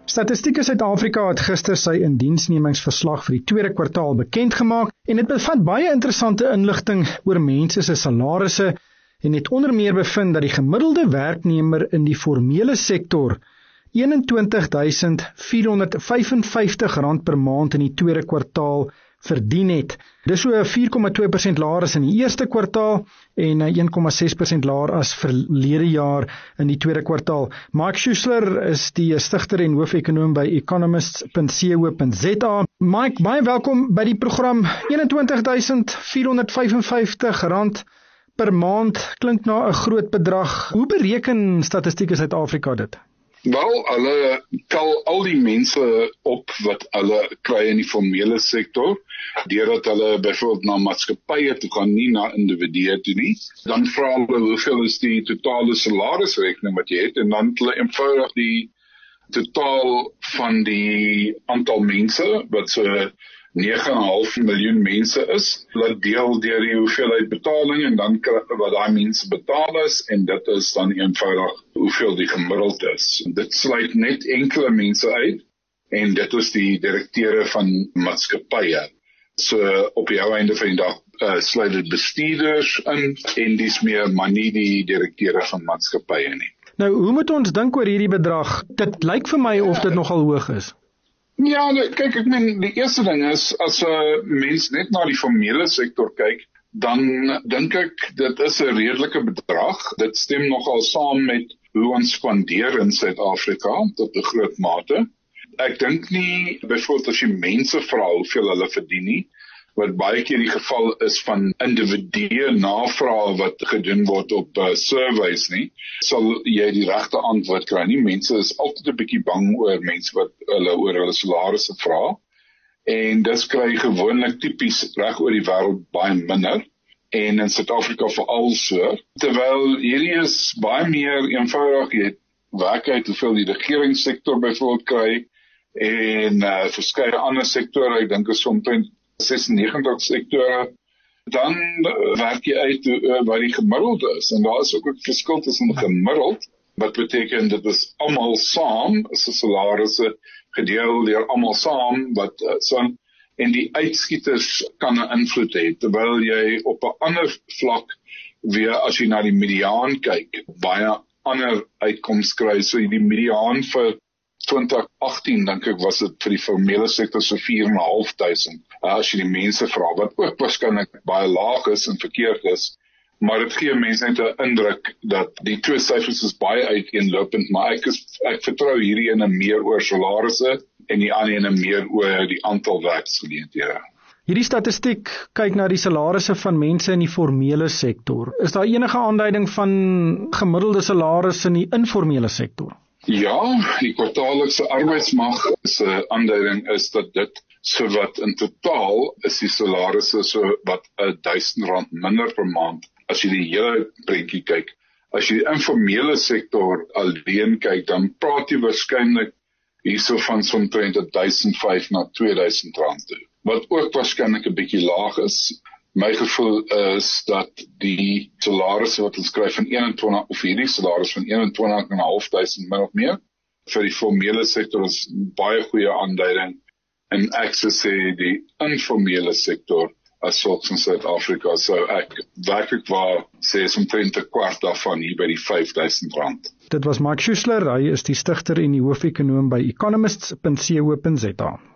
Statistiek Suid-Afrika het gister sy indiensnemingsverslag vir die tweede kwartaal bekend gemaak en dit bevat baie interessante inligting oor mense se salarisse en het onder meer bevind dat die gemiddelde werknemer in die formele sektor R21.455 per maand in die tweede kwartaal verdien het. Dis so 4,2% laer as in die eerste kwartaal en 1,6% laer as verlede jaar in die tweede kwartaal. Mike Schuessler is die stigter en hoofekonoom by economists.co.za. Mike, baie welkom by die program. R21.455 per maand klink na 'n groot bedrag. Hoe bereken Statistiek Suid-Afrika dit? Wel, hulle tel al die mense op wat hulle kry in die formele sektor, deurdat hulle byvoorbeeld na maatskappye toe gaan, nie na individue toe nie. Dan vra hulle hoeveel is die totale salarisrekening wat jy het, en dan hulle eenvoudig die totaal van die aantal mense, wat so 9,5 miljoen mense is, hulle deel deur die hoeveelheid betaling en dan wat daai mense betaal is, en dit is dan eenvoudig hoeveel die gemiddeld is. Dit sluit net enkele mense uit, en dit is die direkteure van maatskappye. So op die ou einde van die dag sluit dit bestuurders in, en dis meer maar nie die direkteure van maatskappye nie. Nou, hoe moet ons dink oor hierdie bedrag? Dit lyk vir my of dit nogal hoog is. Ja, kyk, ek meen, die eerste ding is, as 'n mens net na die formele sektor kyk, dan dink ek, dit is 'n redelike bedrag. Dit stem nogal saam met hoe ons spandeer in Suid-Afrika, tot 'n groot mate. Ek dink nie, byvoorbeeld as jy mense vra hoeveel hulle verdien nie, wat baie keer die geval is van individue navrae wat gedoen word op surveys nie, sal jy die regte antwoord kry nie. Mense is altyd 'n bietjie bang oor mense wat hulle oor hulle salarisse vra, en dis kry gewoonlik tipies reg oor die wêreld baie minder, en in Suid-Afrika veral so, terwyl hierdie is baie meer eenvoudig, jy het werk uit hoeveel die regeringssektor byvoorbeeld kry, en verskeie ander sektore, ek dink is omtrent 96 sektore, dan werk jy uit wat die gemiddelde is, en daar is ook 'n verskil tussen gemiddeld, wat beteken dit is almal saam, is 'n salarisse gedeel deur almal saam, wat en die uitskieters kan 'n invloed hê, terwyl jy op 'n ander vlak weer, as jy na die mediaan kyk, baie ander uitkomste kry. So die mediaan vir 2018, dink ek, was dit vir die formele sektor so 4.500, as jy die mense vra, wat ook waarskynlik baie laag is en verkeerd is, maar dit gee mense net 'n indruk dat die twee syfers is baie uiteenlopend, maar ek vertrou hierdie ene meer oor salarisse en die ander ene meer oor die aantal werksgeleenthede. Hierdie statistiek kyk na die salarisse van mense in die formele sektor. Is daar enige aanduiding van gemiddelde salarisse in die informele sektor? Ja, die kwartaallikse arbeidsmag se aanduiding is dat dit so wat in totaal is die salarisse so wat R1,000 minder per maand, as jy die hele prentjie kyk. As jy die informele sektor alleen kyk, dan praat jy waarskynlik hierso van omtrent R1,500 na R2,000 toe, wat ook waarskynlik 'n bietjie laag is. My gevoel is dat die salarisse wat ons kry van 21, of hierdie salaris van 21.500 min of meer, vir die formele sektor is baie goeie aanduiding, en ek sou sê die informele sektor as sulks in Suid-Afrika, sou ek werklik waar sê is omtrent 'n kwart daarvan hier by die R5,000. Dit was Mike Schuessler, hy is die stigter en die hoofekonoom by economists.co.za.